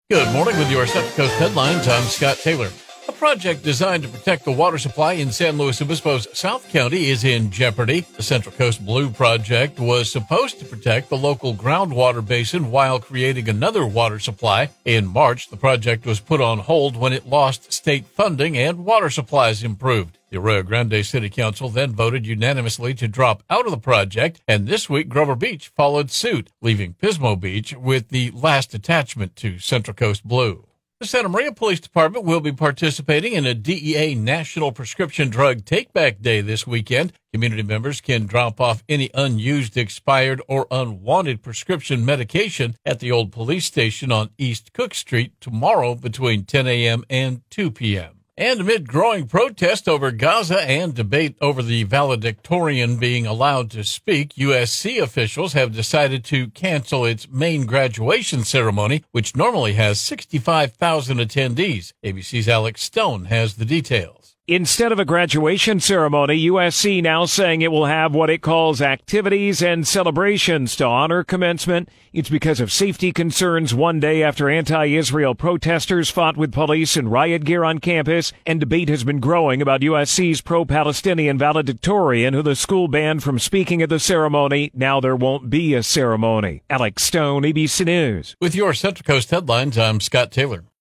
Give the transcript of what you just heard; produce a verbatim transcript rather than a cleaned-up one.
Good morning with your Central Coast headlines. I'm Scott Taylor. A project designed to protect the water supply in San Luis Obispo's South County is in jeopardy. The Central Coast Blue project was supposed to protect the local groundwater basin while creating another water supply. In March, the project was put on hold when it lost state funding and water supplies improved. The Arroyo Grande City Council then voted unanimously to drop out of the project, and this week Grover Beach followed suit, leaving Pismo Beach with the last attachment to Central Coast Blue. The Santa Maria Police Department will be participating in a D E A National Prescription Drug Take-Back Day this weekend. Community members can drop off any unused, expired, or unwanted prescription medication at the old police station on East Cook Street tomorrow between ten a.m. and two p.m. And amid growing protest over Gaza and debate over the valedictorian being allowed to speak, U S C officials have decided to cancel its main graduation ceremony, which normally has sixty-five thousand attendees. A B C's Alex Stone has the details. Instead of a graduation ceremony, U S C now saying it will have what it calls activities and celebrations to honor commencement. It's because of safety concerns one day after anti-Israel protesters fought with police in riot gear on campus, and debate has been growing about U S C's pro-Palestinian valedictorian who the school banned from speaking at the ceremony. Now there won't be a ceremony. Alex Stone, A B C News. With your Central Coast headlines, I'm Scott Taylor.